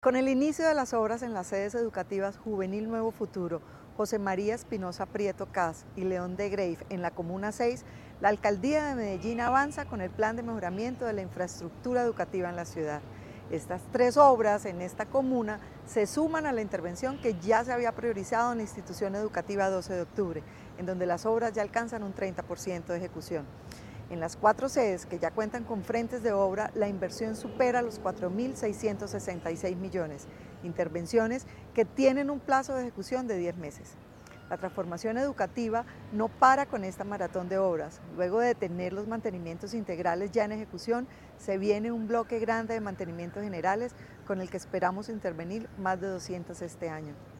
Con el inicio de las obras en las sedes educativas Juvenil Nuevo Futuro, José María Espinosa Prieto Cas y León de Greiff en la Comuna 6, la Alcaldía de Medellín avanza con el plan de mejoramiento de la infraestructura educativa en la ciudad. Estas tres obras en esta comuna se suman a la intervención que ya se había priorizado en la institución educativa 12 de octubre, en donde las obras ya alcanzan un 30% de ejecución. En las cuatro sedes que ya cuentan con frentes de obra, la inversión supera los 4.666 millones, intervenciones que tienen un plazo de ejecución de 10 meses. La transformación educativa no para con esta maratón de obras. Luego de tener los mantenimientos integrales ya en ejecución, se viene un bloque grande de mantenimientos generales con el que esperamos intervenir más de 200 este año.